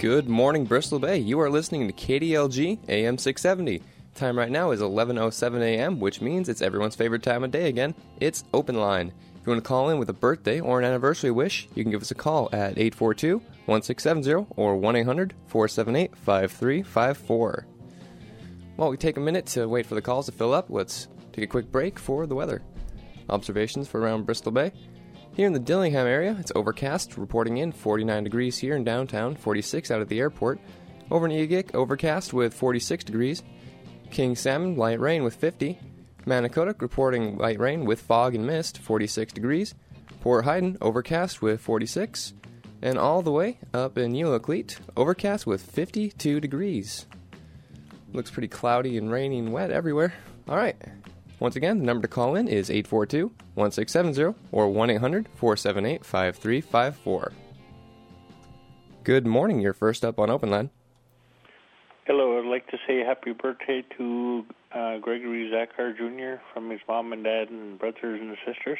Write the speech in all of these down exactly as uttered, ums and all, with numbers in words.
Good morning, Bristol Bay. You are listening to K D L G A M six seventy. Time right now is eleven oh seven a.m., which means it's everyone's favorite time of day again. It's Open Line. If you want to call in with a birthday or an anniversary wish, you can give us a call at eight four two, one six seven zero or one eight hundred, four seven eight, five three five four. While we take a minute to wait for the calls to fill up, let's take a quick break for the weather. Observations for around Bristol Bay. Here in the Dillingham area, it's overcast, reporting in forty-nine degrees here in downtown, forty-six out at the airport. Over in Egik, overcast with forty-six degrees. King Salmon, light rain with fifty. Manicota, reporting light rain with fog and mist, forty-six degrees. Port Haydn, overcast with forty-six. And all the way up in Eulaclete, overcast with fifty-two degrees. Looks pretty cloudy and rainy and wet everywhere. All right. Once again, the number to call in is eight four two, one six seven zero or one eight hundred, four seven eight, five three five four. Good morning. You're first up on Open Line. Hello. I'd like to say happy birthday to uh, Gregory Zachar Junior from his mom and dad and brothers and sisters.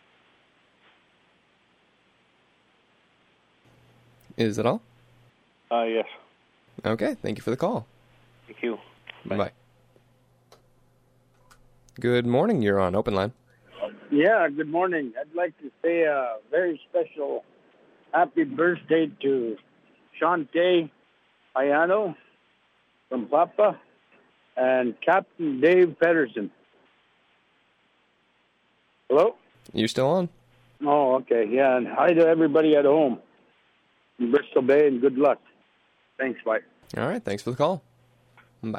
Is that all? Uh, yes. Okay. Thank you for the call. Thank you. Bye. Bye. Good morning. You're on Open Line. Yeah, good morning. I'd like to say a very special happy birthday to Shante Ayano from Papa and Captain Dave Pedersen. Hello? You still on? Oh, okay. Yeah, and hi to everybody at home in Bristol Bay, and good luck. Thanks, bye. All right. Thanks for the call. Bye.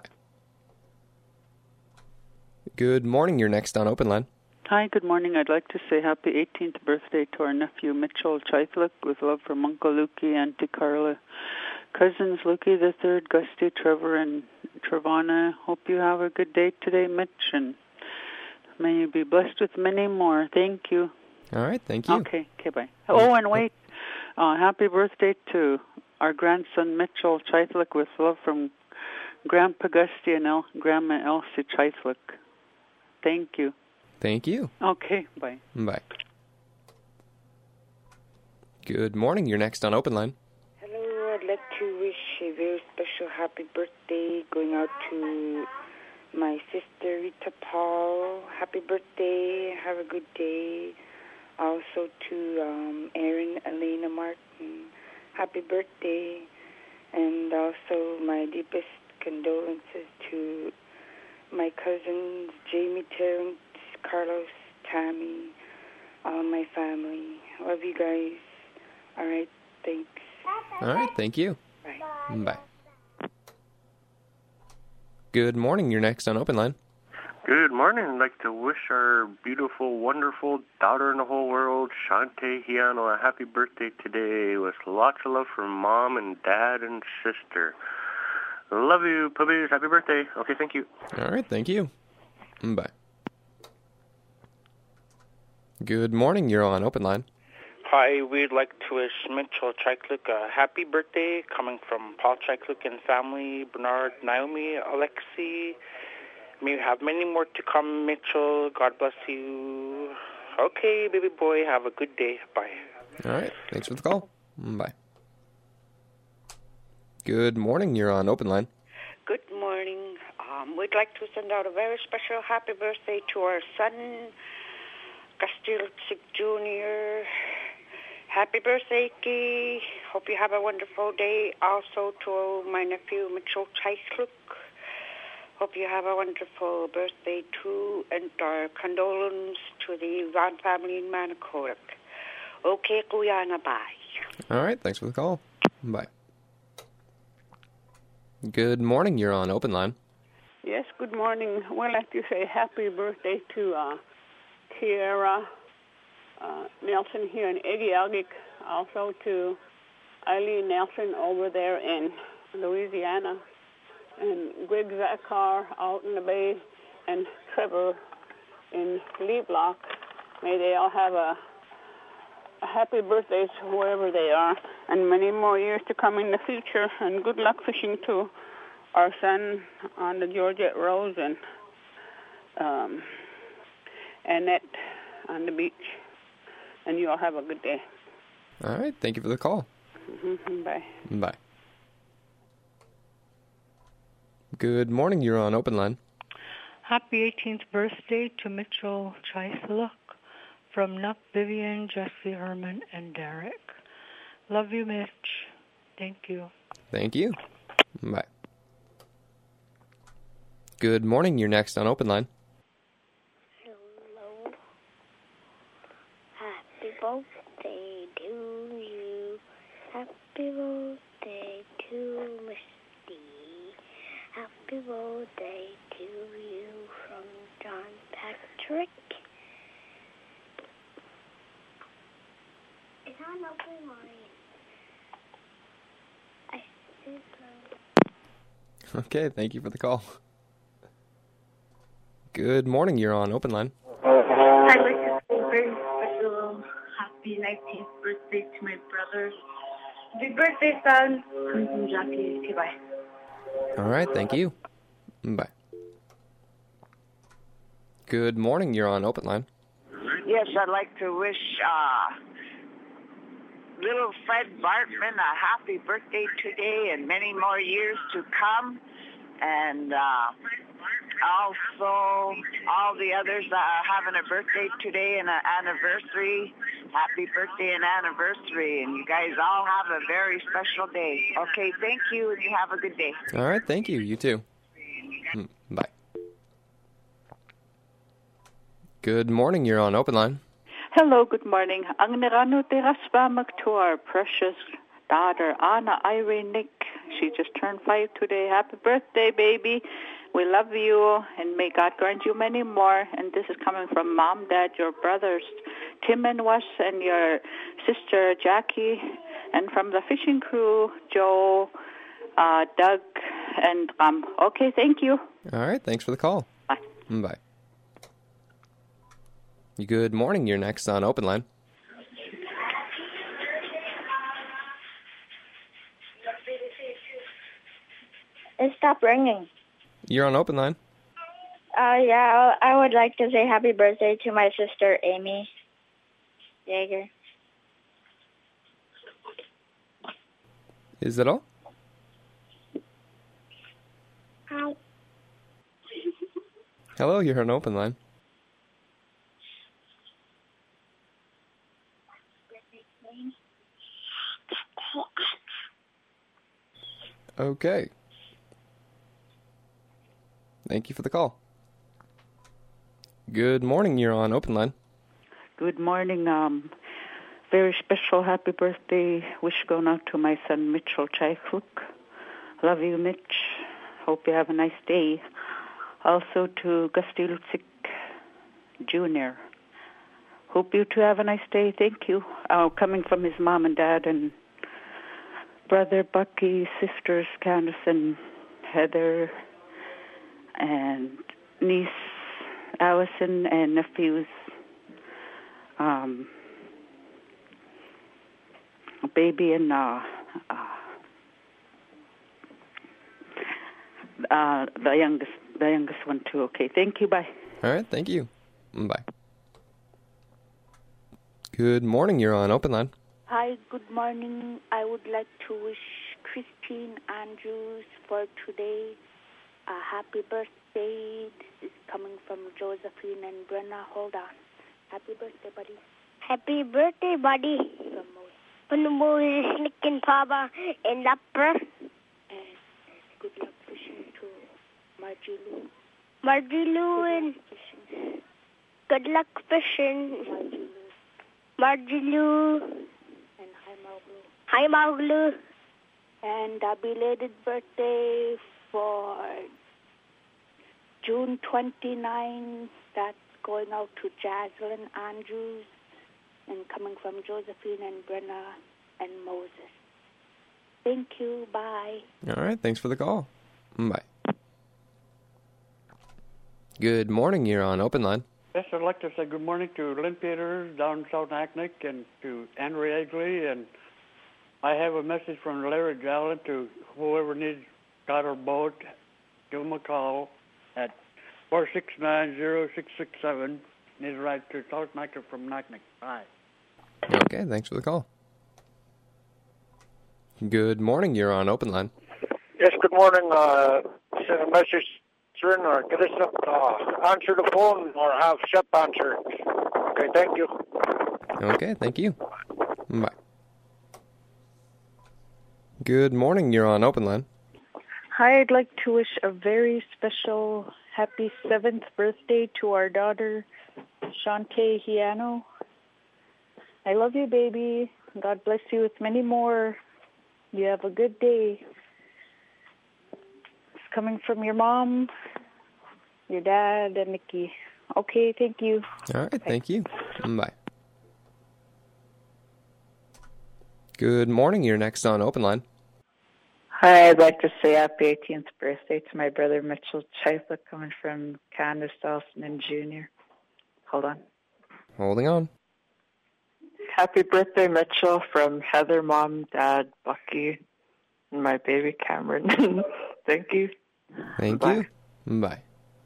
Good morning. You're next on Open Line. Hi, good morning. I'd like to say happy eighteenth birthday to our nephew Mitchell Chaithlick, with love from Uncle Lukey, Auntie Carla, cousins Lukey the Third, Gusty, Trevor, and Trevana. Hope you have a good day today, Mitch, and may you be blessed with many more. Thank you. All right. Thank you. Okay. Okay. Bye. Oh, and wait. Uh, happy birthday to our grandson Mitchell Chaithlick, with love from Grandpa Gusty and El- Grandma Elsie Chaithlick. Thank you. Thank you. Okay, bye. Bye. Good morning. You're next on Open Line. Hello. I'd like to wish a very special happy birthday going out to my sister Rita Paul. Happy birthday. Have a good day. Also to um, Erin Elena Martin. Happy birthday. And also my deepest condolences to my cousins, Jamie, Terrence, Carlos, Tammy, all my family. Love you guys. All right, thanks. All right, thank you. Bye. Bye. Good morning. You're next on Open Line. Good morning. I'd like to wish our beautiful, wonderful daughter in the whole world, Shante Hiano, a happy birthday today with lots of love from mom and dad and sister. Love you, puppies. Happy birthday. Okay, thank you. All right, thank you. Bye. Good morning. You're on Open Line. Hi, we'd like to wish Mitchell Chaithlick a happy birthday, coming from Paul Chaithlick and family, Bernard, Naomi, Alexi. May you have many more to come, Mitchell. God bless you. Okay, baby boy, have a good day. Bye. All right, thanks for the call. Bye. Good morning. You're on Open Line. Good morning. Um, we'd like to send out a very special happy birthday to our son, Castilczyk Junior Happy birthday, Key. Hope you have a wonderful day. Also to my nephew, Mitchell Chaithlick. Hope you have a wonderful birthday, too. And our condolence to the Ivan family in Manicota. Okay, Guyana, bye. All right, thanks for the call. Bye. Good morning. You're on Open Line. Yes, good morning. We'd like to say happy birthday to uh, Kiara uh, Nelson here in Egialgik. Also to Eileen Nelson over there in Louisiana. And Greg Zachar out in the Bay. And Trevor in Lee Block. May they all have a, a happy birthdays wherever they are. And many more years to come in the future. And good luck fishing to our son on the Georgette Rose and um, Annette on the beach. And you all have a good day. All right. Thank you for the call. Mm-hmm. Bye. Bye. Good morning, you're on Open Line. Happy eighteenth birthday to Mitchell Chaisaluk from Nuck, Vivian, Jesse, Herman, and Derek. Love you, Mitch. Thank you. Thank you. Bye. Good morning, you're next on Open Line. Hello. Happy birthday to you. Happy birthday to Misty. Happy birthday to you from John Patrick. It's on Open Line. I think so. Okay, thank you for the call. Good morning, you're on Open Line. I'd like to say a very special happy nineteenth birthday to my brother. Happy birthday, son. Coming from Jackie. Okay, bye. All right, thank you. Bye. Good morning, you're on Open Line. Yes, I'd like to wish uh, little Fred Bartman a happy birthday today and many more years to come. And uh, also all the others that are having a birthday today and an anniversary. Happy birthday and anniversary. And you guys all have a very special day. Okay, thank you, and you have a good day. All right, thank you. You too. Bye. Good morning, you're on Open Line. Hello, good morning. Ang naranutiraspamak to our precious daughter, Anna Irene Nick. She just turned five today. Happy birthday, baby. We love you, and may God grant you many more. And this is coming from Mom, Dad, your brothers, Tim and Wes, and your sister, Jackie, and from the fishing crew, Joe, uh, Doug, and um. Okay, thank you. All right, thanks for the call. Bye. Bye. Good morning, you're next on Open Line. It stopped ringing. You're on Open Line. Uh, yeah, I would like to say happy birthday to my sister, Amy Yeager. Is that all? Hi. Hello, you're on Open Line. Okay. Thank you for the call. Good morning, you're on Open Line. Good morning. Um, very special happy birthday wish going out to my son Mitchell Chaikluk. Love you, Mitch. Hope you have a nice day. Also to Gusty Lutzik Junior Hope you two have a nice day. Thank you. Uh, coming from his mom and dad and brother Bucky, sisters Candace and Heather, and niece Allison, and nephews um, baby and uh, uh, uh, the youngest, the youngest one too. Okay, thank you. Bye. All right, thank you. Bye. Good morning. You're on Open Line. Hi, good morning. I would like to wish Christine Andrews for today a happy birthday. This is coming from Josephine and Brenna. Hold on. Happy birthday, buddy. Happy birthday, buddy. From the movie Slick and Papa and Lapper. And good luck fishing to Margie Lou. Margie Lou and good luck fishing. Margie Lou. And hi, Margie. Hi, Margie. And a belated birthday for June twenty-ninth. That's going out to Jaslyn Andrews and coming from Josephine and Brenna and Moses. Thank you. Bye. All right. Thanks for the call. Bye. Good morning. You're on Open Line. Yes, I'd like to say good morning to Lynn Peters down in South Naknek and to Henry Egley. And I have a message from Larry Jalen to whoever needs got our boat. Give him a call at four six nine, zero six six seven. Need a ride to South Naknek from Naknek. Bye. Okay, thanks for the call. Good morning. You're on Open Line. Yes, good morning. Uh, send a message through or get us up, uh, answer the phone or have Shep answer. Okay, thank you. Okay, thank you. Bye. Good morning, you're on Open Line. Hi, I'd like to wish a very special happy seventh birthday to our daughter, Shante Hiano. I love you, baby. God bless you with many more. You have a good day. It's coming from your mom, your dad, and Nikki. Okay, thank you. All right, thank you. Bye. Good morning, you're next on Open Line. Hi, I'd like to say happy eighteenth birthday to my brother Mitchell Chaitha, coming from Candace Dawson and Junior Hold on. Holding on. Happy birthday, Mitchell, from Heather, Mom, Dad, Bucky, and my baby Cameron. Thank you. Thank Bye. you. Bye.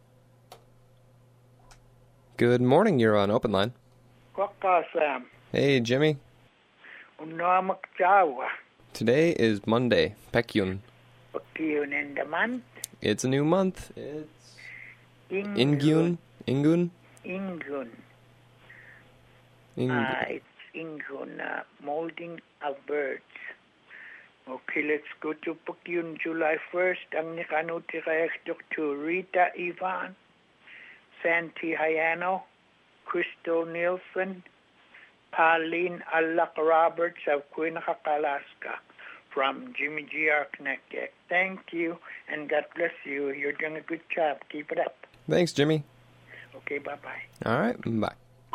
Good morning, you're on Open Line. Kwaka Sam. Hey, Jimmy. Unamak Jawa. Today is Monday, Pekyun. Pekyun in the month. It's a new month. It's Ingun. Ingun. Ingun. Ingun. Ingun. Uh, it's Ingun, uh, molding of birds. Okay, let's go to Pekyun July first. Ang nikanuti kayaktok to Rita Ivan, Santi Hayano, Crystal Nielsen, Pauline Alak Roberts of Quinacalaska from Jimmy G R Connecticut. Thank you, and God bless you. You're doing a good job. Keep it up. Thanks, Jimmy. Okay, bye-bye. All right, bye.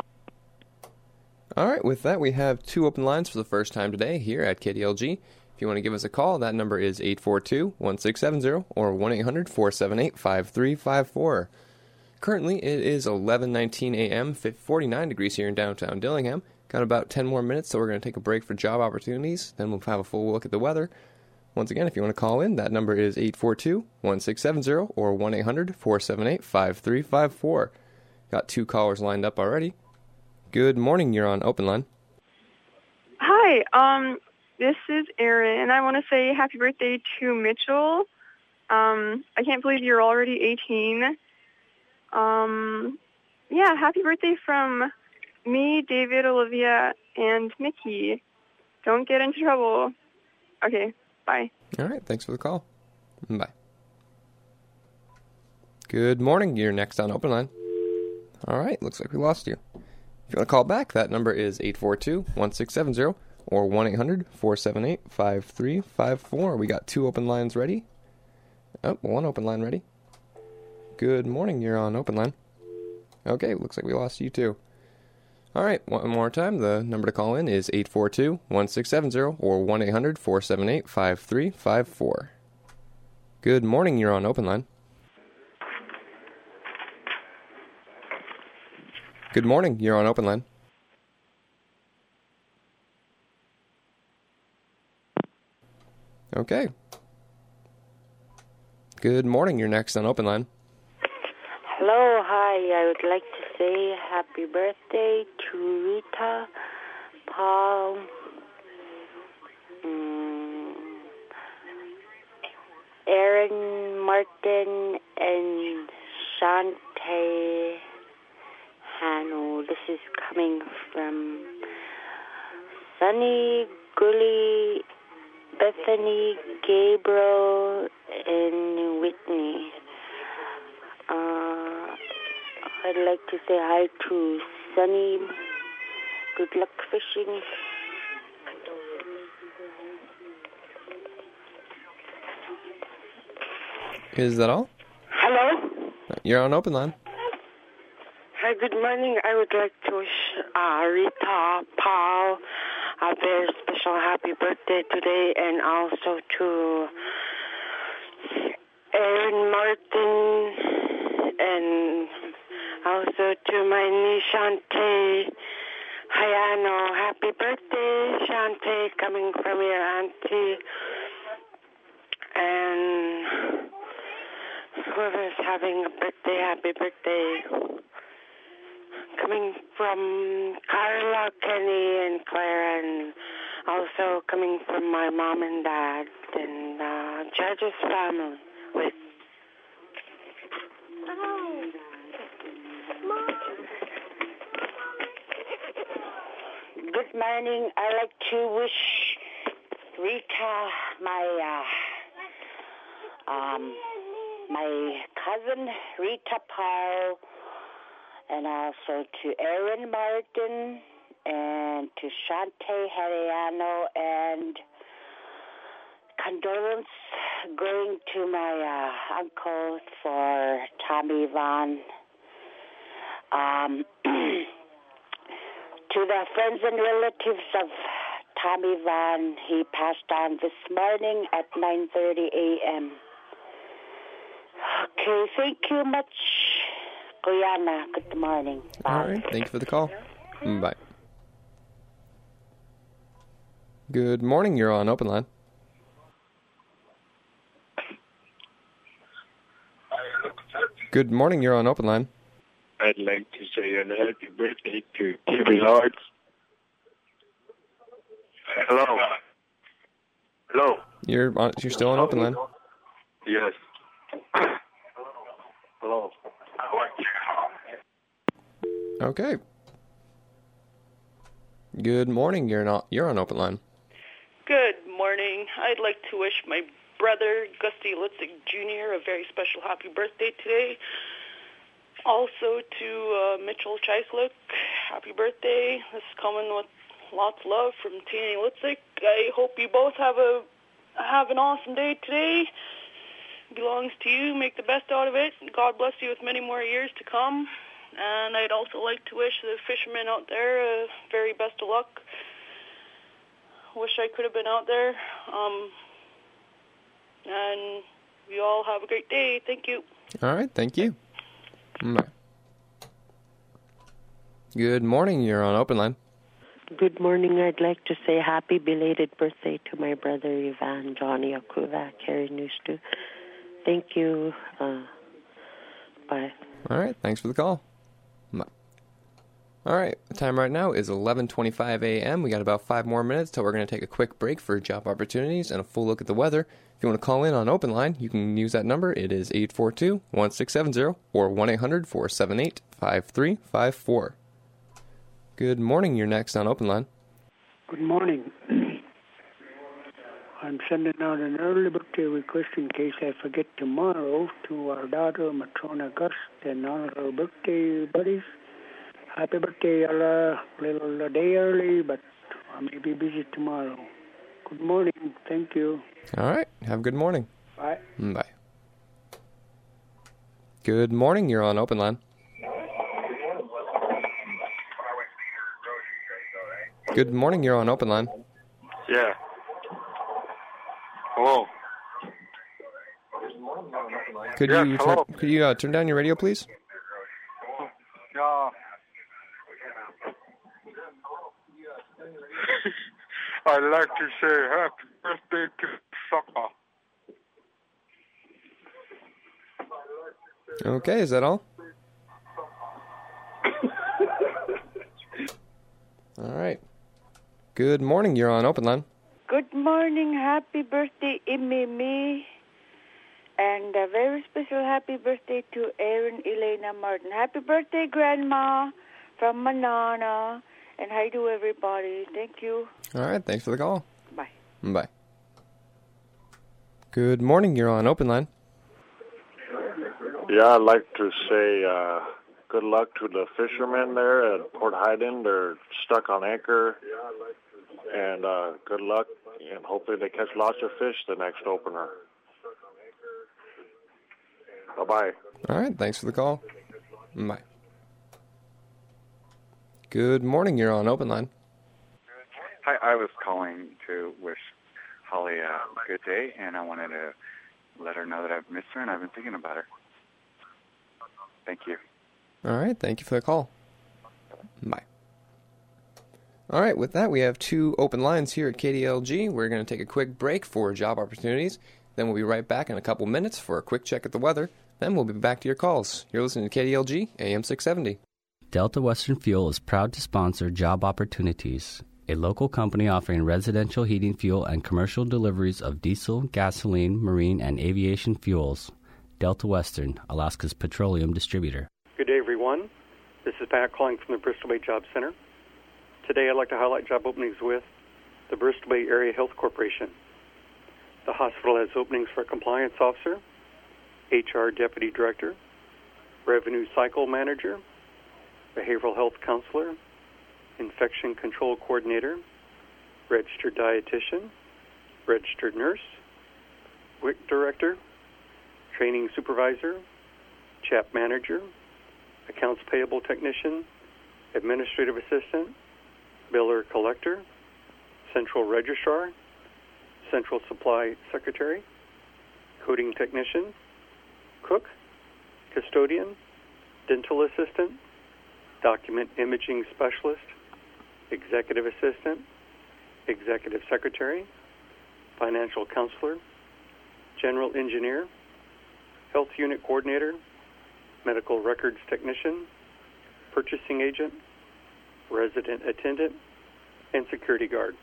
All right, with that, we have two open lines for the first time today here at K D L G. If you want to give us a call, that number is eight four two, one six seven zero or one eight hundred, four seven eight, five three five four. Currently, it is eleven nineteen a.m., forty-nine degrees here in downtown Dillingham. Got about ten more minutes, so we're going to take a break for job opportunities. Then we'll have a full look at the weather. Once again, if you want to call in, that number is eight four two, one six seven zero or one eight hundred, four seven eight, five three five four. Got two callers lined up already. Good morning, you're on Open Line. Hi, um, this is Erin, and I want to say happy birthday to Mitchell. Um, I can't believe you're already eighteen. Um, yeah, happy birthday from me, David, Olivia, and Mickey. Don't get into trouble. Okay, bye. All right, thanks for the call. Bye. Good morning, you're next on Open Line. All right, looks like we lost you. If you want to call back, that number is eight four two, one six seven zero or one eight hundred, four seven eight, five three five four. We got two open lines ready. Oh, one open line ready. Good morning, you're on Open Line. Okay, looks like we lost you too. All right, one more time. The number to call in is eight four two, one six seven zero or one eight hundred, four seven eight, five three five four. Good morning, you're on Open Line. Good morning, you're on Open Line. Okay. Good morning, you're next on Open Line. Hello, hi. I would like to say happy birthday to Rita, Paul, um, Aaron, Martin, and Shante Hanu. This is coming from Sunny, Gully, Bethany, Gabriel, and Whitney. Uh, I'd like to say hi to Sunny. Good luck fishing. Is that all? Hello? You're on Open Line. Hi, good morning. I would like to wish uh, Rita, Paul, a very special happy birthday today, and also to Aaron, Martin, and also to my niece Shante Hayano. Happy birthday, Shante, coming from your auntie. And whoever's having a birthday, happy birthday. Coming from Carla, Kenny, and Claire, and also coming from my mom and dad, and uh, Judge's family with good morning. I'd like to wish Rita, my uh, um, my cousin Rita Paul, and also to Aaron Martin, and to Shante Hariano, and condolence going to my uh, uncle for Tommy Vaughn. Um, to the friends and relatives of Tommy Vaughn, he passed on this morning at nine thirty a.m. Okay, thank you much, Guyana. Good morning. Bye. All right, thank you for the call. Bye. Good morning, you're on Open Line. Good morning, you're on Open Line. I'd like to say a happy birthday to Timmy Lawrence. Hello. Hello. You're on, you're still on Open Line. Yes. Hello. Okay. Good morning, you're not you're on Open Line. Good morning. I'd like to wish my brother, Gusty Lutzig Junior, a very special happy birthday today. Also to uh, Mitchell Cheislik, happy birthday. This is coming with lots of love from Tina Lutzig. I hope you both have a have an awesome day today. It belongs to you. Make the best out of it. God bless you with many more years to come. And I'd also like to wish the fishermen out there uh, very best of luck. Wish I could have been out there. Um, and you all have a great day. Thank you. All right, thank you. Bye. Good morning, you're on Open Line. Good morning. I'd like to say happy belated birthday to my brother Ivan, Johnny Akuva, Carrie Nustu. Thank you. Uh, bye. All right, thanks for the call. Bye. All right, the time right now is eleven twenty-five a.m. We got about five more minutes till we're going to take a quick break for job opportunities and a full look at the weather. If you want to call in on Open Line, you can use that number. It is eight four two, one six seven zero or one eight hundred, four seven eight, five three five four. Good morning, you're next on Open Line. Good morning. I'm sending out an early birthday request in case I forget tomorrow to our daughter, Matrona Gust, and all her birthday buddies. Happy birthday, Ella. A little day early, but I may be busy tomorrow. Good morning. Thank you. All right. Have a good morning. Bye. Bye. Good morning. You're on Open Line. Good morning. You're on Open Line. Yeah. Hello. Could yes, you hello. turn, could you uh, turn down your radio, please? Yeah. I'd like to say happy birthday to Sucker. Okay, is that all? All right. Good morning. You're on Open Line. Good morning. Happy birthday, Imimi. And a very special happy birthday to Aaron Elena Martin. Happy birthday, Grandma, from Manana. And hi to everybody. Thank you. All right. Thanks for the call. Bye. Bye. Good morning. You're on Open Line. Yeah, I'd like to say uh, good luck to the fishermen there at Port Hyden. They're stuck on anchor. And uh, good luck, and hopefully they catch lots of fish the next opener. Bye-bye. All right. Thanks for the call. Bye. Good morning. You're on Open Line. Hi, I was calling to wish Holly a good day, and I wanted to let her know that I've missed her and I've been thinking about her. Thank you. All right. Thank you for the call. Bye. All right. With that, we have two open lines here at K D L G. We're going to take a quick break for job opportunities. Then we'll be right back in a couple minutes for a quick check at the weather. Then we'll be back to your calls. You're listening to K D L G, A M six seventy. Delta Western Fuel is proud to sponsor Job Opportunities, a local company offering residential heating fuel and commercial deliveries of diesel, gasoline, marine, and aviation fuels. Delta Western, Alaska's petroleum distributor. Good day, everyone. This is Pat calling from the Bristol Bay Job Center. Today I'd like to highlight job openings with the Bristol Bay Area Health Corporation. The hospital has openings for compliance officer, H R deputy director, revenue cycle manager, behavioral health counselor, infection control coordinator, registered dietitian, registered nurse, W I C director, training supervisor, C H A P manager, accounts payable technician, administrative assistant, biller collector, central registrar, central supply secretary, coding technician, cook, custodian, dental assistant, document imaging specialist, executive assistant, executive secretary, financial counselor, general engineer, health unit coordinator, medical records technician, purchasing agent, resident attendant, and security guard.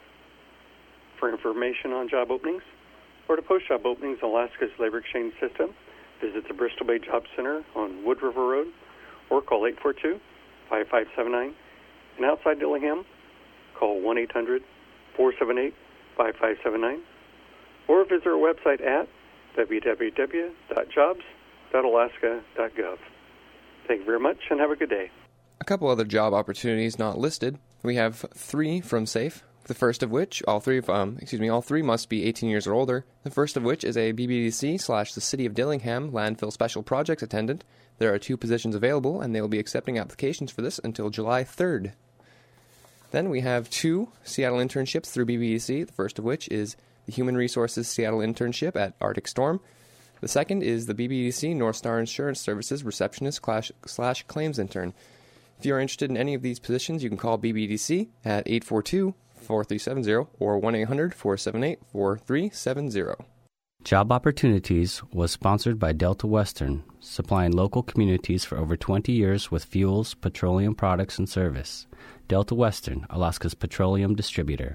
For information on job openings or to post job openings on Alaska's labor exchange system, visit the Bristol Bay Job Center on Wood River Road or call eight four two, five five seven nine. And outside Dillingham, call one eight hundred, four seven eight, five five seven nine or visit our website at w w w dot jobs dot alaska dot gov. Thank you very much and have a good day. A couple other job opportunities not listed. We have three from SAFE. The first of which, all three of um, excuse me, all three must be eighteen years or older. The first of which is a B B D C slash the City of Dillingham landfill special projects attendant. There are two positions available, and they will be accepting applications for this until July third. Then we have two Seattle internships through B B D C. The first of which is the Human Resources Seattle internship at Arctic Storm. The second is the B B D C North Star Insurance Services receptionist slash, slash claims intern. If you are interested in any of these positions, you can call B B D C at eight four two, four three seven zero or one eight hundred, four seven eight, four three seven zero. Job Opportunities was sponsored by Delta Western, supplying local communities for over twenty years with fuels, petroleum products, and service. Delta Western, Alaska's petroleum distributor.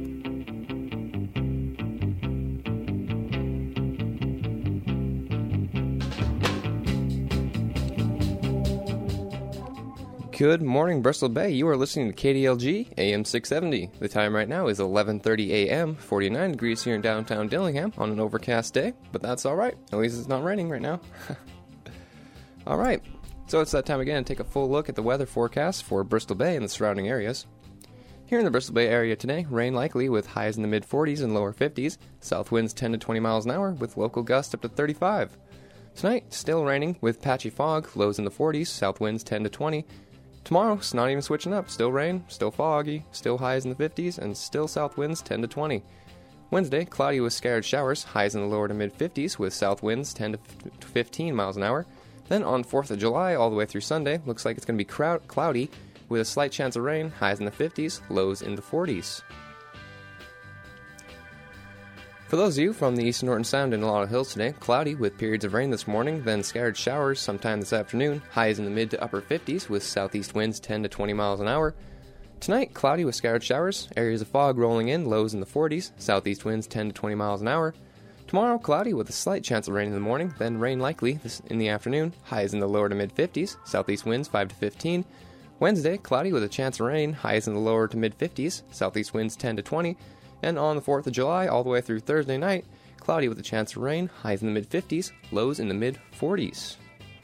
Good morning, Bristol Bay. You are listening to K D L G, A M six seventy. The time right now is eleven thirty a m, forty-nine degrees here in downtown Dillingham on an overcast day, but that's all right. At least it's not raining right now. All right, so it's that time again to take a full look at the weather forecast for Bristol Bay and the surrounding areas. Here in the Bristol Bay area today, rain likely with highs in the mid forties and lower fifties, south winds ten to twenty miles an hour with local gusts up to thirty-five. Tonight, still raining with patchy fog, lows in the forties, south winds ten to twenty. Tomorrow, it's not even switching up. Still rain, still foggy, still highs in the fifties, and still south winds ten to twenty. Wednesday, cloudy with scattered showers, highs in the lower to mid fifties with south winds ten to fifteen miles an hour. Then on fourth of July, all the way through Sunday, looks like it's going to be crowd- cloudy with a slight chance of rain, highs in the fifties, lows in the forties. For those of you from the Eastern Norton Sound and a lot of hills today, cloudy with periods of rain this morning, then scattered showers sometime this afternoon, highs in the mid to upper fifties with southeast winds ten to twenty miles an hour. Tonight, cloudy with scattered showers, areas of fog rolling in, lows in the forties, southeast winds ten to twenty miles an hour. Tomorrow, cloudy with a slight chance of rain in the morning, then rain likely in the afternoon, highs in the lower to mid fifties, southeast winds five to fifteen. Wednesday, cloudy with a chance of rain, highs in the lower to mid fifties, southeast winds ten to twenty. And on the fourth of July, all the way through Thursday night, cloudy with a chance of rain, highs in the mid fifties, lows in the mid forties.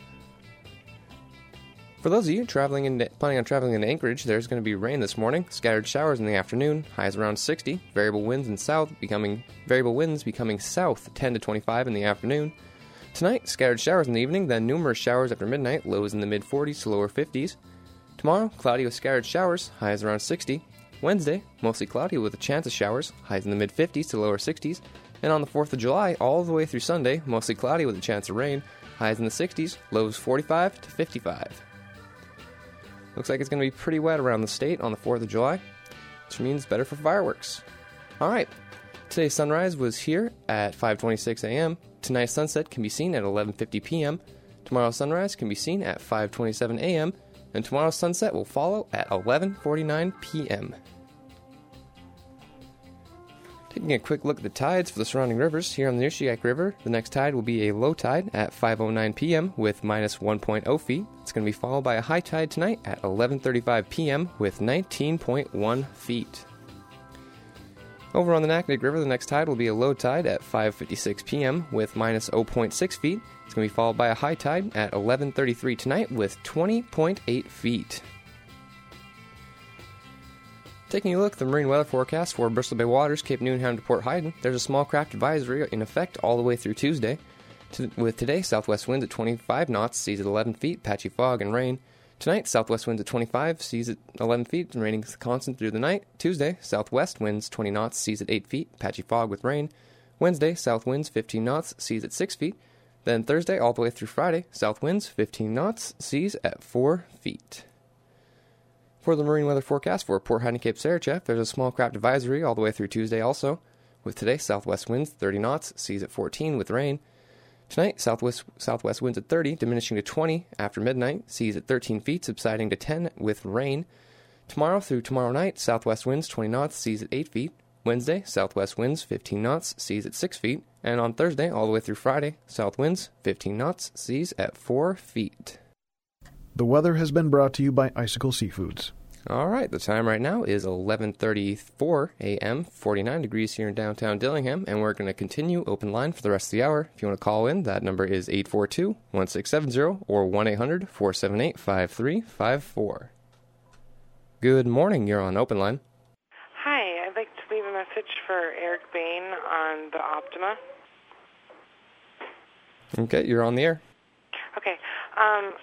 For those of you traveling in, planning on traveling into Anchorage, there's going to be rain this morning, scattered showers in the afternoon, highs around sixty, variable winds in south becoming variable winds becoming south ten to twenty-five in the afternoon. Tonight, scattered showers in the evening, then numerous showers after midnight, lows in the mid forties to lower fifties. Tomorrow, cloudy with scattered showers, highs around sixty. Wednesday, mostly cloudy with a chance of showers, highs in the mid fifties to lower sixties. And on the fourth of July, all the way through Sunday, mostly cloudy with a chance of rain, highs in the sixties, lows forty-five to fifty-five. Looks like it's going to be pretty wet around the state on the fourth of July, which means better for fireworks. Alright, today's sunrise was here at five twenty-six a m Tonight's sunset can be seen at eleven fifty p m Tomorrow's sunrise can be seen at five twenty-seven a m And tomorrow's sunset will follow at eleven forty-nine p m Take Taking a quick look at the tides for the surrounding rivers here on the Nishiak River, the next tide will be a low tide at five oh nine p.m. with minus one point oh feet. It's going to be followed by a high tide tonight at eleven thirty-five p.m. with nineteen point one feet. Over on the Naknek River, the next tide will be a low tide at five fifty-six p.m. with minus zero point six feet. It's going to be followed by a high tide at eleven thirty-three tonight with twenty point eight feet. Taking a look at the marine weather forecast for Bristol Bay waters, Cape Newnham to Port Heiden, there's a small craft advisory in effect all the way through Tuesday. To, with today, southwest winds at twenty-five knots, seas at eleven feet, patchy fog and rain. Tonight, southwest winds at twenty-five, seas at eleven feet, and raining constant through the night. Tuesday, southwest winds twenty knots, seas at eight feet, patchy fog with rain. Wednesday, south winds fifteen knots, seas at six feet. Then Thursday, all the way through Friday, south winds fifteen knots, seas at four feet. For the marine weather forecast for Port Heiden, Cape Sarachef, there's a small craft advisory all the way through Tuesday also. With today, southwest winds thirty knots, seas at fourteen with rain. Tonight, southwest southwest winds at thirty, diminishing to twenty after midnight, seas at thirteen feet, subsiding to ten with rain. Tomorrow through tomorrow night, southwest winds twenty knots, seas at eight feet. Wednesday, southwest winds fifteen knots, seas at six feet. And on Thursday, all the way through Friday, south winds fifteen knots, seas at four feet. The weather has been brought to you by Icicle Seafoods. All right, the time right now is eleven thirty-four a.m., forty-nine degrees here in downtown Dillingham, and we're going to continue open line for the rest of the hour. If you want to call in, that number is eight four two, one six seven zero or one eight hundred, four seven eight, five three five four. Good morning, you're on open line. Hi, I'd like to leave a message for Eric Bain on the Optima. Okay, you're on the air. Okay, um...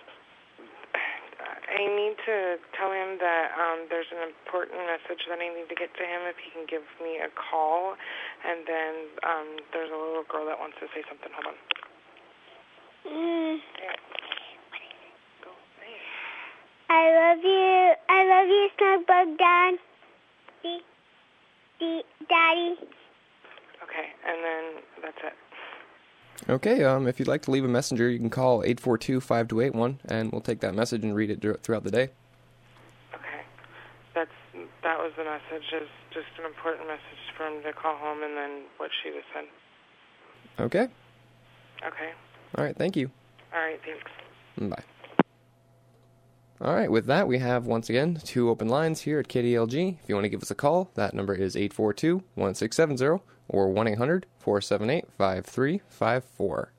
I need to tell him that um, there's an important message that I need to get to him if he can give me a call. And then um, there's a little girl that wants to say something. Hold on. Mm. Yeah. Go. Hey. I love you. I love you, Snowbug Dad. D- D- Daddy. Okay, and then that's it. Okay, um, if you'd like to leave a messenger, you can call eight four two, five two eight one, and we'll take that message and read it throughout the day. Okay. That's that was the message. It's just an important message for him to call home and then what she just said. Okay. Okay. All right, thank you. All right, thanks. Bye. All right, with that, we have, once again, two open lines here at K D L G. If you want to give us a call, that number is eight four two, one six seven zero or one eight hundred, four seven eight, five three five four.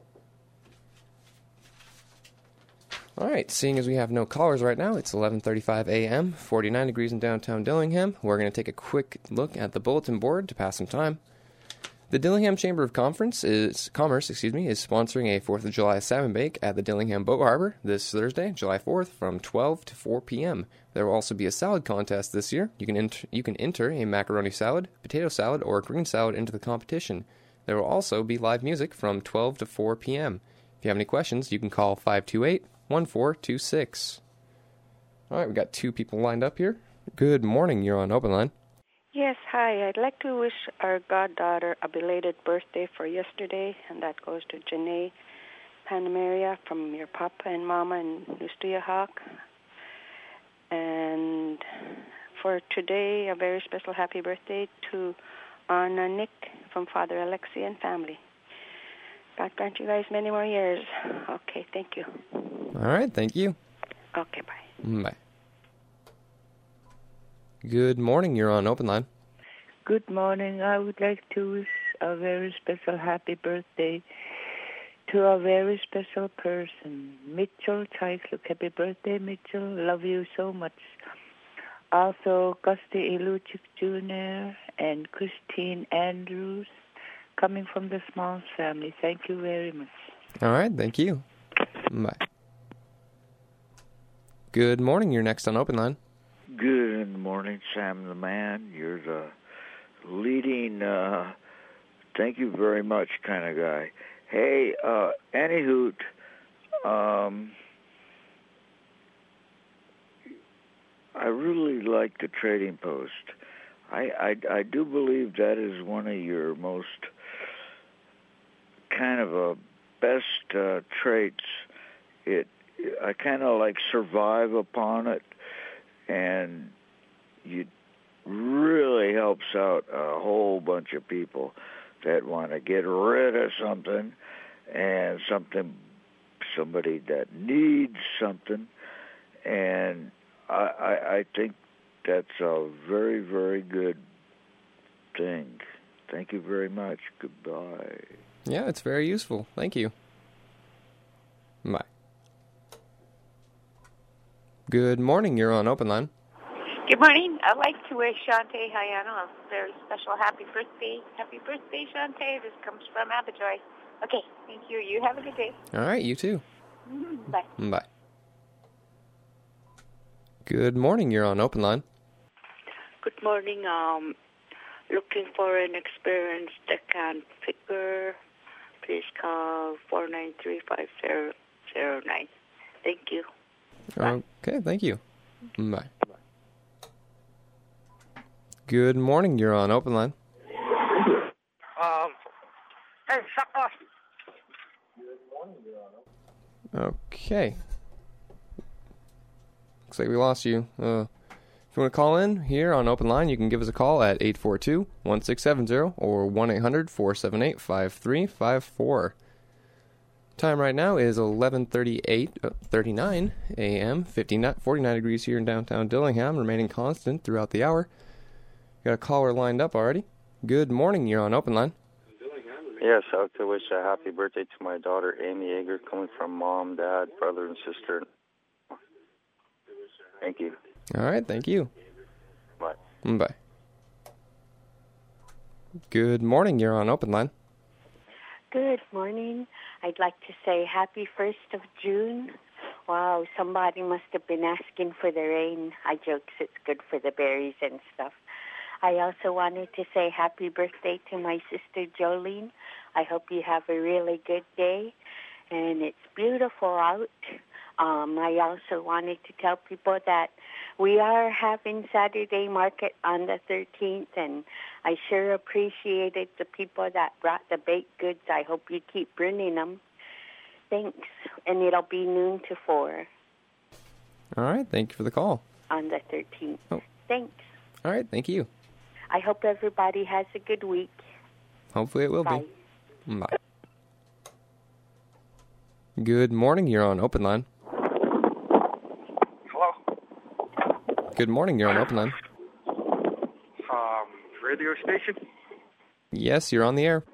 All right, seeing as we have no callers right now, it's eleven thirty-five a.m., forty-nine degrees in downtown Dillingham. We're going to take a quick look at the bulletin board to pass some time. The Dillingham Chamber of Conference is, Commerce excuse me, is sponsoring a fourth of July salmon bake at the Dillingham Boat Harbor this Thursday, July fourth, from twelve to four p.m. There will also be a salad contest this year. You can enter, you can enter a macaroni salad, potato salad, or green salad into the competition. There will also be live music from twelve to four p.m. If you have any questions, you can call five two eight, one four two six. All right, we've got two people lined up here. Good morning, you're on Open Line. Yes, hi. I'd like to wish our goddaughter a belated birthday for yesterday, and that goes to Janae Panamaria from your papa and mama in Nustuyahawk. And for today, a very special happy birthday to Anna Nick from Father Alexi and family. God grant you guys many more years. Okay, thank you. All right, thank you. Okay, bye. Bye. Good morning, you're on Open Line. Good morning. I would like to wish a very special happy birthday to a very special person, Mitchell Chaisluk. Happy birthday, Mitchell. Love you so much. Also, Gusty Iluchik Junior and Christine Andrews, coming from the Smalls family. Thank you very much. All right, thank you. Bye. Good morning, you're next on Open Line. Good morning, Sam the Man. You're the leading, uh, thank you very much kind of guy. Hey, uh, anyhoot, um, I really like the Trading Post. I, I, I do believe that is one of your most kind of a best uh, traits. It, I kind of like survive upon it, and you really help helps out a whole bunch of people that want to get rid of something and something, somebody that needs something. And I, I, I think that's a very, very good thing. Thank you very much. Goodbye. Yeah, it's very useful. Thank you. Bye. Good morning. You're on Open Line. Good morning. I'd like to wish Shante Hayano a very special happy birthday. Happy birthday, Shante. This comes from Abijoy. Okay, thank you. You have a good day. All right, you too. Mm-hmm. Bye. Bye. Good morning. You're on Open Line. Good morning. Um, looking for an experienced deckhand figure. Please call four nine three, five zero zero nine. Thank you. Okay, thank you. Bye. Good morning. You're on Open Line. Um, hey, suck off. Okay. Looks like we lost you. Uh, if you want to call in here on Open Line, you can give us a call at eight four two, one six seven zero or one eight hundred, four seven eight, five three five four. Time right now is eleven thirty-eight, uh, thirty-nine a.m., fifty-nine, forty-nine degrees here in downtown Dillingham, remaining constant throughout the hour. Got a caller lined up already. Good morning, you're on Open Line. Yes, I would to wish a happy birthday to my daughter, Amy Yeager, coming from mom, dad, brother, and sister. Thank you. All right, thank you. Bye. Bye. Good morning, you're on Open Line. Good morning. I'd like to say happy first of June. Wow, somebody must have been asking for the rain. I jokes it's good for the berries and stuff. I also wanted to say happy birthday to my sister Jolene. I hope you have a really good day. And it's beautiful out. Um, I also wanted to tell people that we are having Saturday market on the thirteenth, and I sure appreciated the people that brought the baked goods. I hope you keep bringing them. Thanks. And it'll be noon to four. All right, thank you for the call. On the thirteenth. Oh. Thanks. All right, thank you. I hope everybody has a good week. Hopefully it will Bye. be. Bye. Good morning, you're on Open Line. Hello? Good morning, you're on Open Line. Um, radio station? Yes, you're on the air.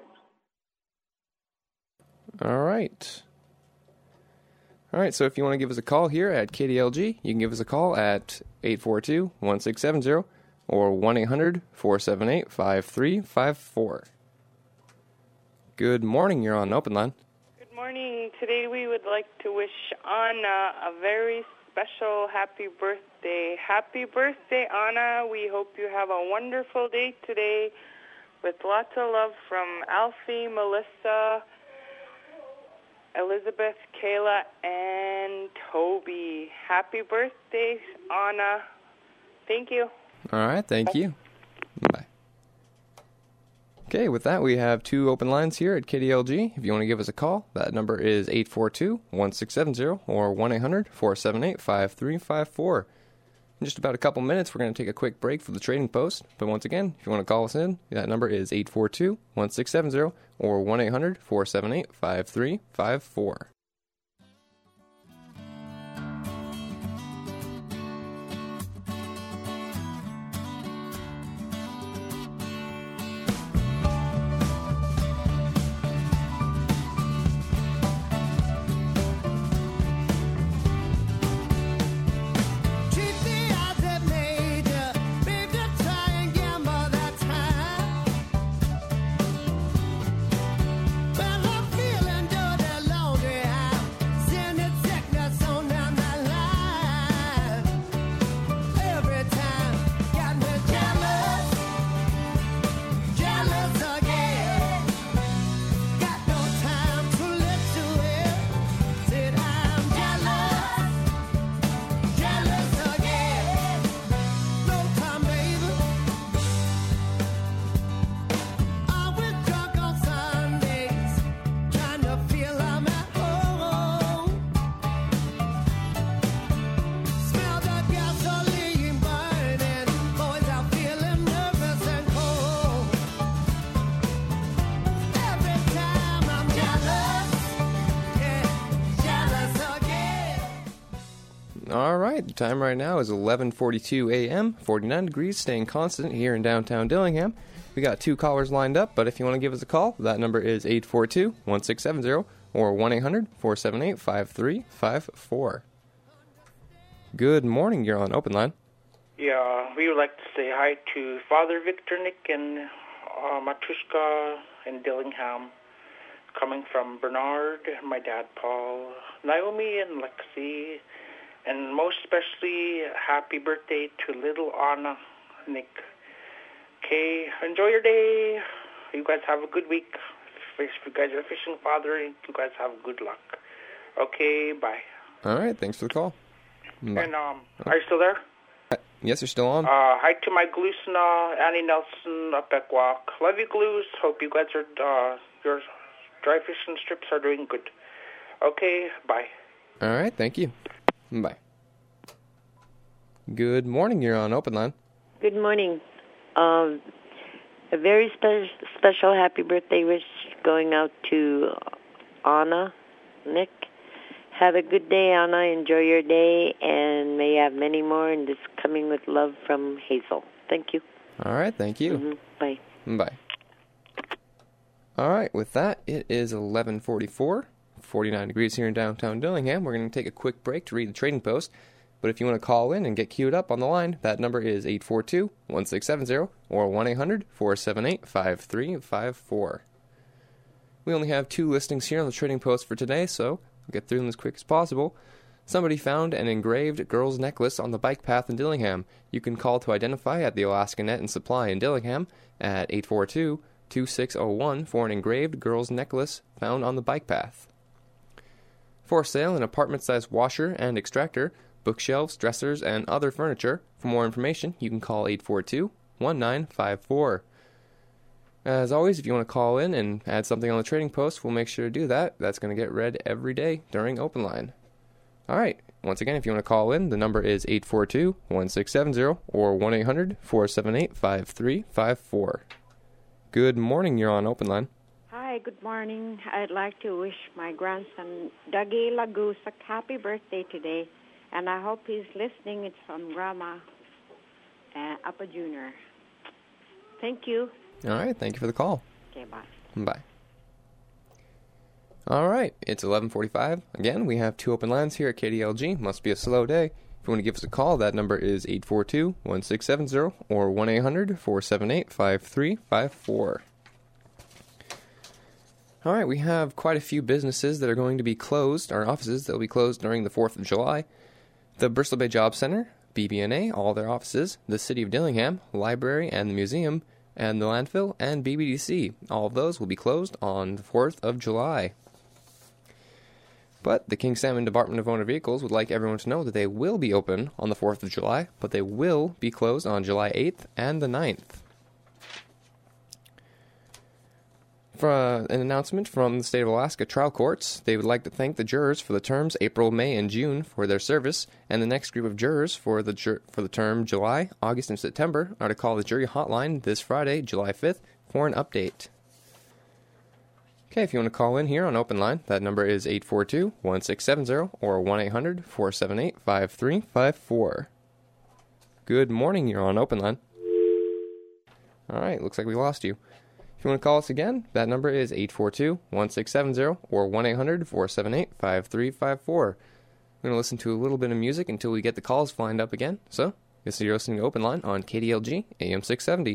All right. All right, so if you want to give us a call here at K D L G, you can give us a call at eight four two, one six seven zero or one eight hundred, four seven eight, five three five four. Good morning, you're on Open Line. Good morning. Today we would like to wish Anna a very special happy birthday. Happy birthday, Anna. We hope you have a wonderful day today with lots of love from Alfie, Melissa, Elizabeth, Kayla, and Toby. Happy birthday, Anna. Thank you. All right, thank you. Bye. Okay, with that, we have two open lines here at K D L G. If you want to give us a call, that number is eight four two, one six seven zero or one eight hundred, four seven eight, five three five four. In just about a couple minutes, we're going to take a quick break for the trading post. But once again, if you want to call us in, that number is eight four two, one six seven zero or one eight hundred, four seven eight, five three five four. Well, I'm feeling dirty laundry. right, the time right now is eleven forty-two a.m., forty-nine degrees, staying constant here in downtown Dillingham. We got two callers lined up, but if you want to give us a call, that number is eight four two, one six seven zero or one eight hundred, four seven eight, five three five four. Good morning, you're on Open Line. Yeah, we would like to say hi to Father Victor Nick and uh, Matushka in Dillingham, coming from Bernard, my dad Paul, Naomi and Lexi, and most especially happy birthday to little Anna Nick. Okay, enjoy your day. You guys have a good week. If you guys are fishing, Father, you guys have good luck. Okay, bye. All right, thanks for the call. Bye. And um, are you still there? Uh, yes, you're still on. Uh, hi to my Glusna, Annie Nelson up at Guac. Love you, Glus. Hope you guys are, uh, your dry fishing strips are doing good. Okay, bye. All right, thank you. Bye. Good morning, you're on Open Line. Good morning. Um, a very spe- special happy birthday wish going out to Anna, Nick. Have a good day, Anna. Enjoy your day, and may you have many more, and this coming with love from Hazel. Thank you. All right, thank you. Mm-hmm. Bye. Bye. All right, with that, it is eleven forty-four, forty-nine degrees here in downtown Dillingham. We're going to take a quick break to read the Trading Post, but if you want to call in and get queued up on the line, that number is eight four two, one six seven zero or one eight hundred, four seven eight, five three five four. We only have two listings here on the Trading Post for today, so we'll get through them as quick as possible. Somebody found an engraved girl's necklace on the bike path in Dillingham. You can call to identify at the Alaska Net and Supply in Dillingham at eight four two, two six zero one for an engraved girl's necklace found on the bike path. For sale, an apartment-sized washer and extractor, bookshelves, dressers, and other furniture. For more information, you can call eight four two, one nine five four. As always, if you want to call in and add something on the Trading Post, we'll make sure to do that. That's going to get read every day during Open Line. All right. Once again, if you want to call in, the number is eight four two, one six seven zero or one eight hundred, four seven eight, five three five four. Good morning. You're on Open Line. Hi, good morning. I'd like to wish my grandson, Dougie Lagoose, a happy birthday today, and I hope he's listening. It's from Grandma uh, Upper Junior. Thank you. All right, thank you for the call. Okay, bye. Bye. All right, it's eleven forty-five. Again, we have two open lines here at K D L G. Must be a slow day. If you want to give us a call, that number is eight four two, one six seven zero or one eight hundred, four seven eight, five three five four. All right, we have quite a few businesses that are going to be closed, our offices that will be closed during the fourth of July. The Bristol Bay Job Center, B B N A, all their offices, the City of Dillingham, Library and the Museum, and the landfill, and B B D C. All of those will be closed on the fourth of July. But the King Salmon Department of Motor Vehicles would like everyone to know that they will be open on the fourth of July, but they will be closed on July eighth and the ninth. For uh, an announcement from the State of Alaska Trial Courts, they would like to thank the jurors for the terms April, May, and June for their service, and the next group of jurors for the jur- for the term July, August, and September are to call the jury hotline this Friday, July fifth, for an update. Okay, if you want to call in here on Open Line, that number is eight four two, one six seven zero or one eight hundred, four seven eight, five three five four. Good morning, you're on Open Line. All right, looks like we lost you. If you want to call us again, that number is eight four two, one six seven zero or one eight hundred, four seven eight, five three five four. We're going to listen to a little bit of music until we get the calls lined up again. So, this is your listening to Open Line on K D L G A M six seventy.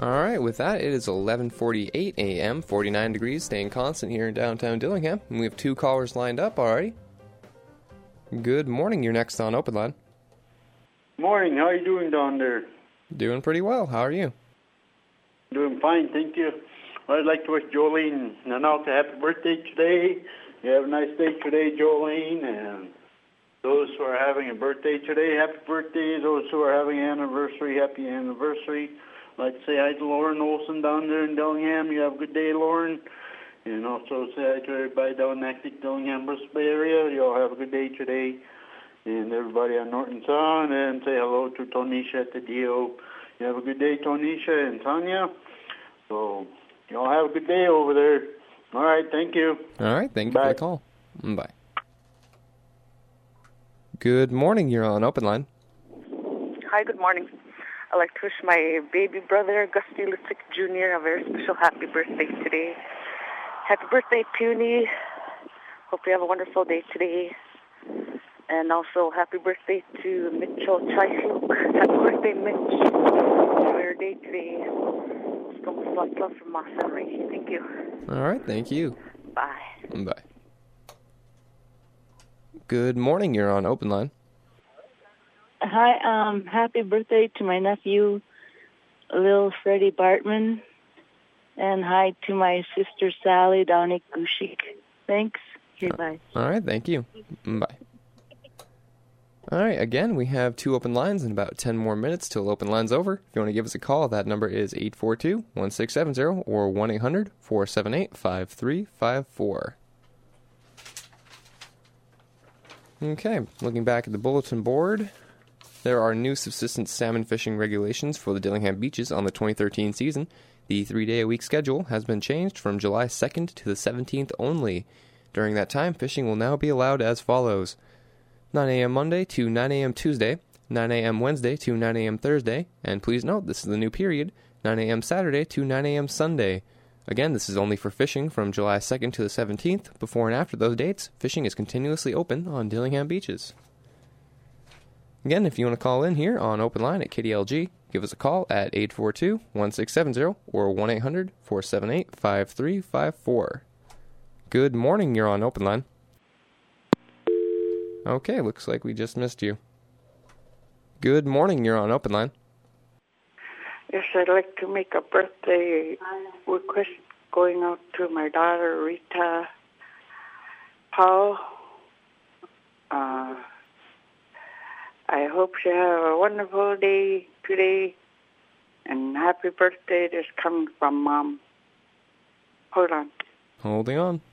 All right, with that, it is eleven forty-eight a.m., forty-nine degrees, staying constant here in downtown Dillingham. And we have two callers lined up already. Good morning, you're next on Open Line. Morning, how are you doing down there? Doing pretty well, how are you? Doing fine, thank you. Well, I'd like to wish Jolene Nanalka a happy birthday today. You have a nice day today, Jolene, and those who are having a birthday today, happy birthday. Those who are having an anniversary, happy anniversary. I'd like to say hi to Lauren Olson down there in Dillingham. You have a good day, Lauren. And also say hi to everybody down in the Dillingham, Bristol Bay area. You all have a good day today. And everybody on Norton Sound, and say hello to Tonisha at the D O. You have a good day, Tonisha and Tanya. So you all have a good day over there. All right, thank you. All right, thank you Bye. for the call. Bye. Good morning, you're on Open Line. Hi, good morning. I'd like to wish my baby brother, Gusty Lucic Junior, a very special happy birthday today. Happy birthday, Puny. Hope you have a wonderful day today. And also, happy birthday to Mitchell Chaisluk. Happy birthday, Mitch. Enjoy your day today. It's going to lots of love from Moss and Ray. Thank you. All right, thank you. Bye. Bye. Good morning, you're on Open Line. Hi, um, happy birthday to my nephew, Lil Freddie Bartman, and hi to my sister Sally down at Gushik. Thanks. Okay, bye. All right, thank you. Bye. All right, again, we have two open lines in about ten more minutes till open line's over. If you want to give us a call, that number is eight four two, one six seven zero or one eight hundred, four seven eight, five three five four. Okay, looking back at the bulletin board, there are new subsistence salmon fishing regulations for the Dillingham beaches on the twenty thirteen season. The three-day-a-week schedule has been changed from July second to the seventeenth only. During that time, fishing will now be allowed as follows: nine a.m. Monday to nine a.m. Tuesday, nine a.m. Wednesday to nine a.m. Thursday, and please note, this is the new period, nine a.m. Saturday to nine a.m. Sunday. Again, this is only for fishing from July second to the seventeenth. Before and after those dates, fishing is continuously open on Dillingham beaches. Again, if you want to call in here on Open Line at K D L G, give us a call at eight four two, one six seven zero or one eight hundred, four seven eight, five three five four. Good morning, you're on Open Line. Okay, looks like we just missed you. Good morning, you're on Open Line. Yes, I'd like to make a birthday request going out to my daughter, Rita Powell. Uh, I hope she have a wonderful day today, and happy birthday is coming from Mom. Hold on. Holding on.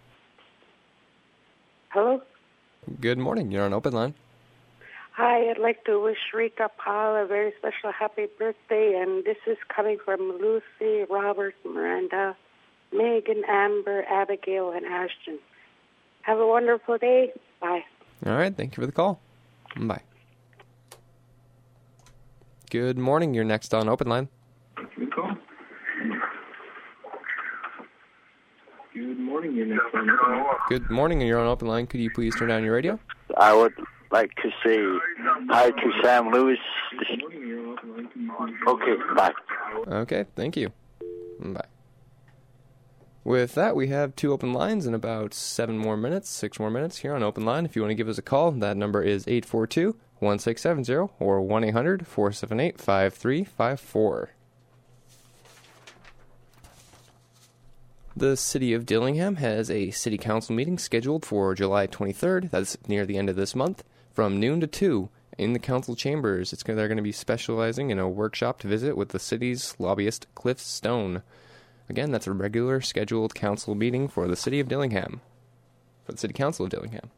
Hello? Good morning, you're on Open Line. Hi, I'd like to wish Rita Powell a very special happy birthday, and this is coming from Lucy, Robert, Miranda, Megan, Amber, Abigail, and Ashton. Have a wonderful day. Bye. All right, thank you for the call. Bye. Good morning, you're next on Open Line. Good call. Good morning, you're next on Open Line. Good morning, you're on Open Line. Could you please turn down your radio? I would like to say hi to Sam Lewis. Okay, bye. Okay, thank you. Bye. With that, we have two open lines in about seven more minutes, six more minutes here on Open Line. If you want to give us a call, that number is eight four two, one six seven zero or one eight hundred, four seven eight, five three five four. The City of Dillingham has a City Council meeting scheduled for July twenty-third. That's near the end of this month, from noon to two in the council chambers. It's, they're going to be specializing in a workshop to visit with the city's lobbyist, Cliff Stone. Again, that's a regular scheduled council meeting for the City of Dillingham, for the City Council of Dillingham.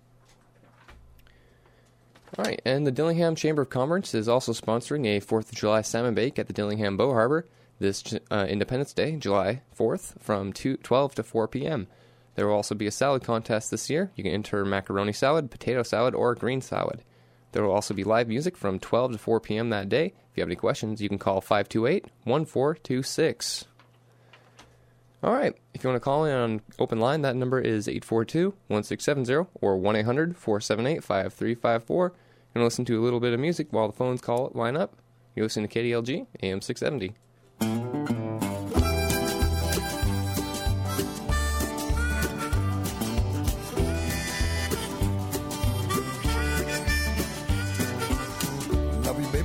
All right, and the Dillingham Chamber of Commerce is also sponsoring a fourth of July salmon bake at the Dillingham Bow Harbor this uh, Independence Day, July fourth, from twelve to four p.m. There will also be a salad contest this year. You can enter macaroni salad, potato salad, or green salad. There will also be live music from twelve to four p.m. that day. If you have any questions, you can call five two eight, one four two six. All right, if you want to call in on Open Line, that number is eight four two, one six seven zero or one eight hundred, four seven eight, five three five four. And listen to a little bit of music while the phones call line up. You listen to K D L G, A M six seventy.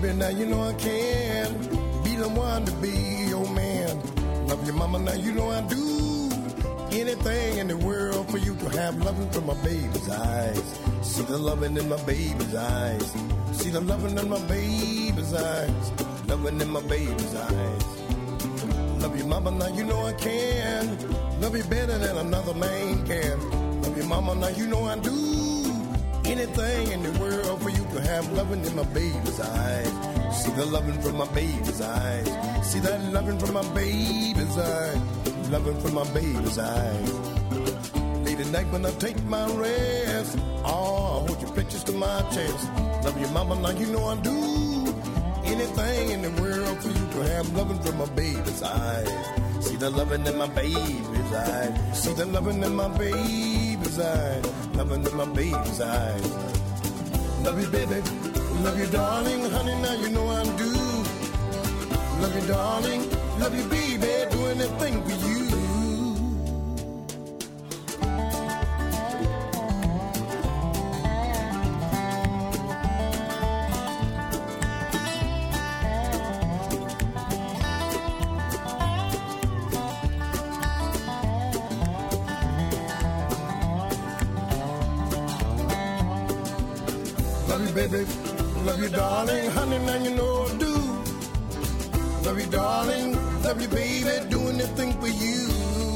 baby, now you know I can be the one to be your man. Love your mama, now you know I do anything in the world for you to have loving from my baby's eyes. See the loving in my baby's eyes. See the loving in my baby's eyes. Loving in my baby's eyes. Love your mama, now you know I can. Love you better than another man can. Love your mama, now you know I do anything in the world for you to have loving in my baby's eyes. See the loving from my baby's eyes. See that loving from my baby's eyes. Loving from my baby's eyes. Late at night when I take my rest, oh, I hold your pictures to my chest. Love your mama, now you know I do anything in the world for you to have loving from my baby's eyes. See the loving in my baby's eyes. See the loving in my baby's eyes. Loving in my baby's eyes. Love you, baby. Love you, darling. Honey, now you know I do. Love you, darling. Love you, baby. Do anything for you. Baby, love you, darling, honey, now you know I do. Love you, darling, love you, baby, do anything for you.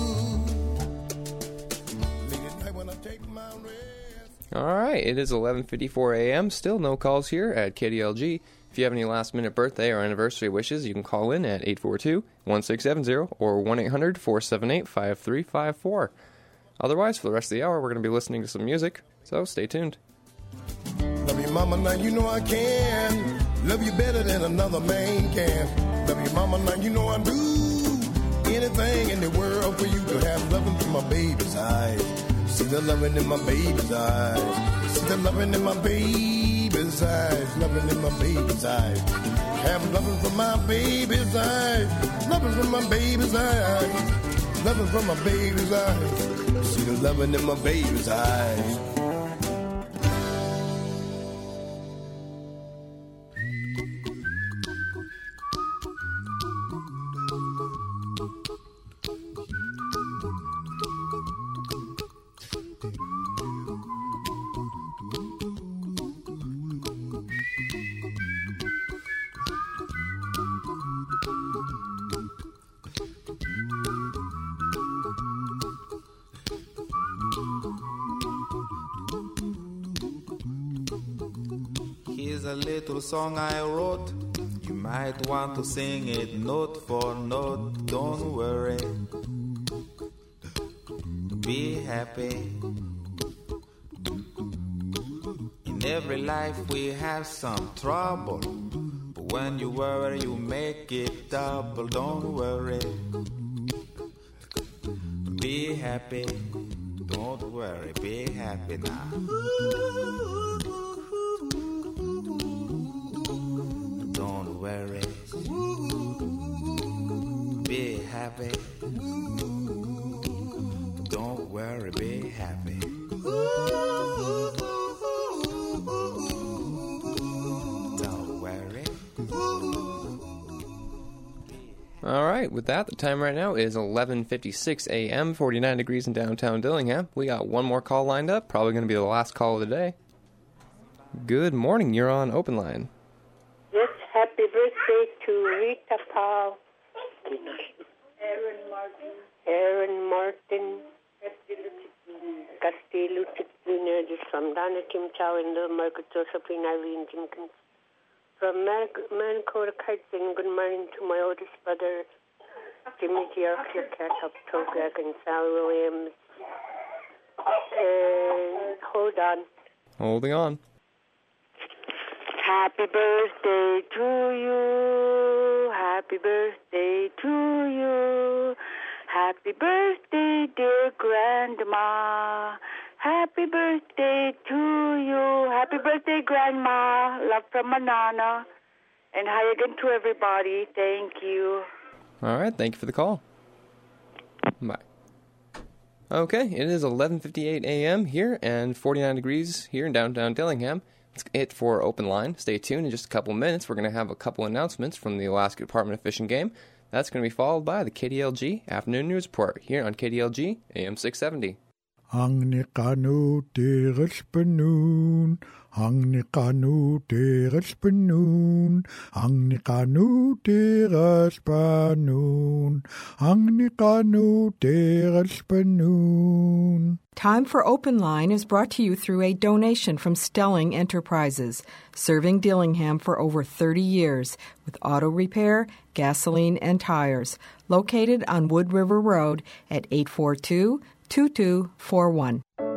Late at night when I take my rest. All right, it is eleven fifty-four a.m. Still no calls here at K D L G. If you have any last-minute birthday or anniversary wishes, you can call in at eight four two, one six seven zero or one eight hundred, four seven eight, five three five four. Otherwise, for the rest of the hour, we're going to be listening to some music, so stay tuned. Love you, mama, now you know I can. Love you better than another man can. Love you, mama, now you know I do anything in the world for you to have loving from my baby's eyes. See the loving in my baby's eyes. See the loving in my baby's eyes. Loving in my baby's eyes. Have loving from my baby's eyes. Loving from my baby's eyes. Loving from my baby's eyes. See the loving in my baby's eyes. A little song I wrote. You might want to sing it note for note. Don't worry, be happy. In every life we have some trouble, but when you worry you make it double. Don't worry, be happy. Don't worry, be happy now. Don't worry, be happy. Don't worry, be happy. Don't worry. All right, with that, the time right now is eleven fifty-six a.m., forty-nine degrees in downtown Dillingham. We got one more call lined up, probably going to be the last call of the day. Good morning, you're on Open Line. Yes, happy birthday to Rita Paul. Aaron Martin. Aaron Martin. Castillo Junior Just from Donna Kim Chow and Little Margaret Josephine Irene Jenkins. From Manakota Carson, good morning to my oldest brother, Jimmy Yorkshire Cat of Togak and Sal Williams. And hold on. Holding on. Happy birthday to you. Happy birthday to you. Happy birthday, dear Grandma. Happy birthday to you. Happy birthday, Grandma. Love from Manana. And hi again to everybody. Thank you. All right, thank you for the call. Bye. Okay, it is eleven fifty-eight a.m. here and forty-nine degrees here in downtown Dillingham. That's it for Open Line. Stay tuned. In just a couple minutes, we're going to have a couple announcements from the Alaska Department of Fish and Game. That's going to be followed by the K D L G Afternoon News Report here on K D L G A M six seventy. Ang nikano teres penun, ang nikano teres penun, ang nikano teres penun, ang nikano teres penun. Time for Open Line is brought to you through a donation from Stelling Enterprises, serving Dillingham for over thirty years with auto repair, gasoline, and tires, located on Wood River Road at eight four two, two two four one.